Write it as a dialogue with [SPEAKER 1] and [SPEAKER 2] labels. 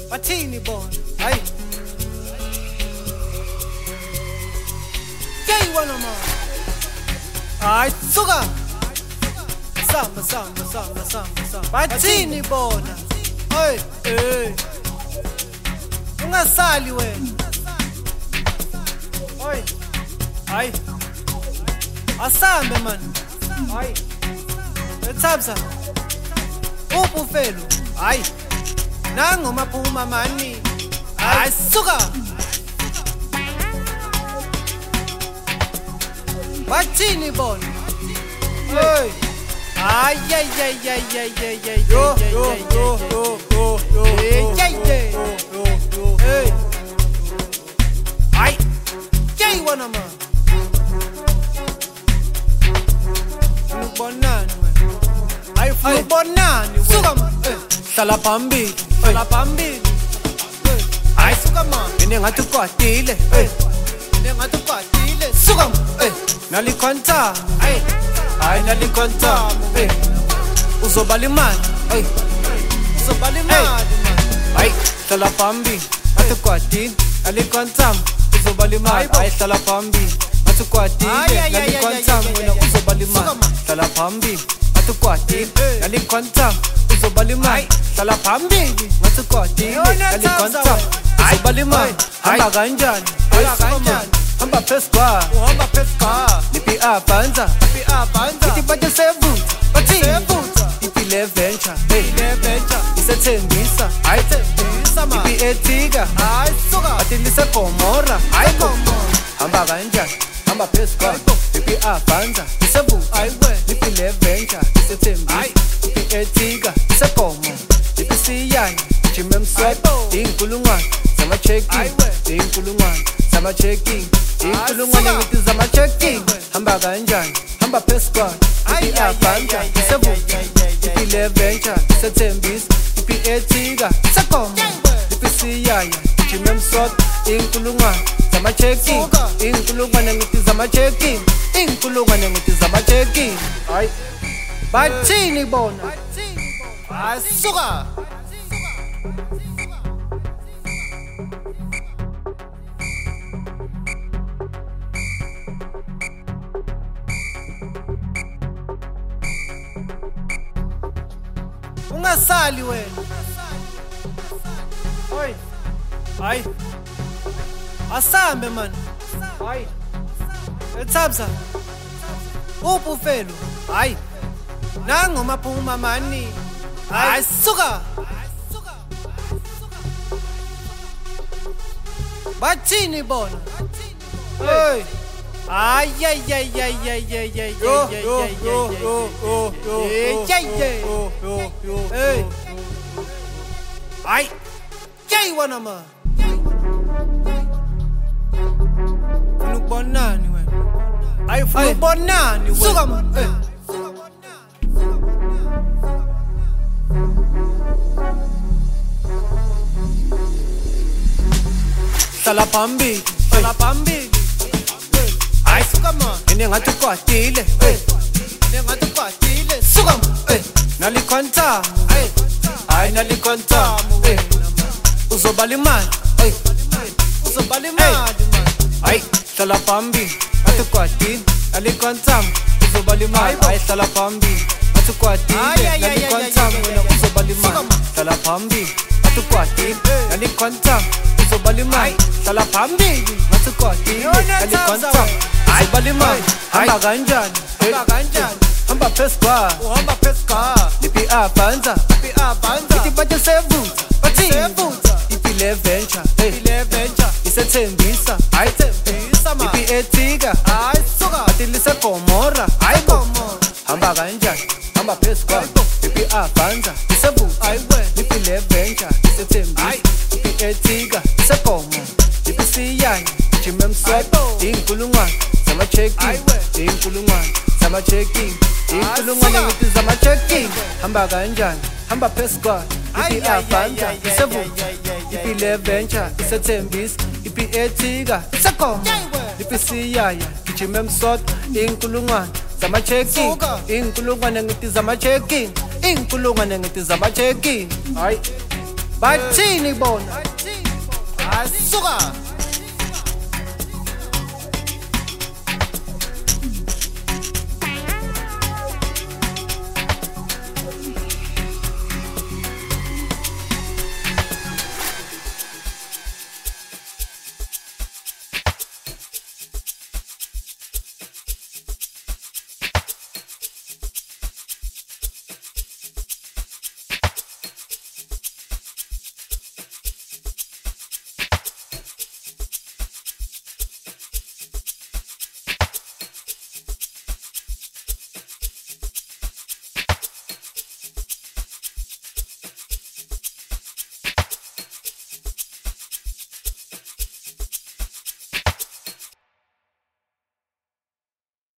[SPEAKER 1] Bathini bona hayi Kayibona ma hayi suka samba bathini bona hey ungasali wena hayi asambe man hayi ethabza ubufelo hayi nango maphuma mani hayi suka bathini bona hey ay yo hey ay kay wana ma bonani we ay bonani we suka ma hlala phambili ay suka ma ngathi ukwatile ngathi ukwatile suka ma nalikhonta ay nalikhonta uzobala imali ay hlala phambili ngathi ukwatile nalikhonta uzobala imali ay hlala phambili ngathi ukwatile nalikhonta wena uzobala imali hlala phambili ngathi ukwatile nalikhonta uzobala imali hlala phambili ngathi ukwatile nalikhonta uzobala imali hamba kanjani hamba pesca lipi abanza ithi bathi sevuta ipi le venture isethembisa hayi ipi etika athi liseGomora hayi hamba kanjani hamba pesca lipi abanza isevuta ipi le venture isethembisa ipi etika iseGomora ipi siyani jimemswepo inkulungwane zama-checking inkulungwane zama-checking inkulungwane ngithi zama-checking hamba kanjani hamba pesca ipi abanza isevuta ipi le venture isethembisa ipi etika iseGomora ipi siyaya jimemswepo inkulungwane zama-checking inkulungwane ngithi zama-checking inkulungwane ngithi zama-checking hayi bathini bona asuka ungasali wena hayi asambe man hayi ethabza ubufelo hayi nango maphuma mani hayi suka bathini bona hey ay ay kay wana ma unubonani wena ay unubonani wena suka ma hlala phambili ay suka ma ngathi ukwatile ngathi ukwatile suka ma nalikhonta ay nalikhonta uzobala imali ay hlala phambili ngathi ukwatile nalikhonta uzobala imali ay hlala phambili ngathi ukwatile nalikhonta wena uzobala imali hlala phambili ngathi ukwatile nalikhonta uzobala imali hlala phambili ngathi ukwatile nalikhonta uzobala imali hamba kanjani hamba pesca lipi abanza ithi bathi sevuta ipi le venture isethembisa hayi ipi etika athi liseGomora hayi hamba kanjani hamba pesca lipi abanza isevuta ipi le venture isethembisa ipi etika iseGomora ipi siyani jimemswepo inkulungwane zama-checking inkulungwane zama-checking inkulungwane ngithi zama-checking hamba kanjani hamba pesca ipi abanza isevuta ipi le venture isethembisa ipi etika iseGomora ipi siyaya gijimemswepo inkulungwane zama-checking inkulungwane ngithi zama-checking inkulungwane ngithi zama-checking hayi bathini bona
[SPEAKER 2] asuka